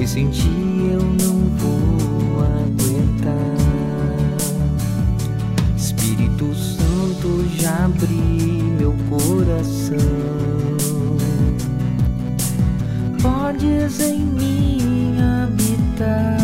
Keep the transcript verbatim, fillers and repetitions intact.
sem ti eu não vou aguentar. Espírito Santo, já abri meu coração. Podes em mim habitar.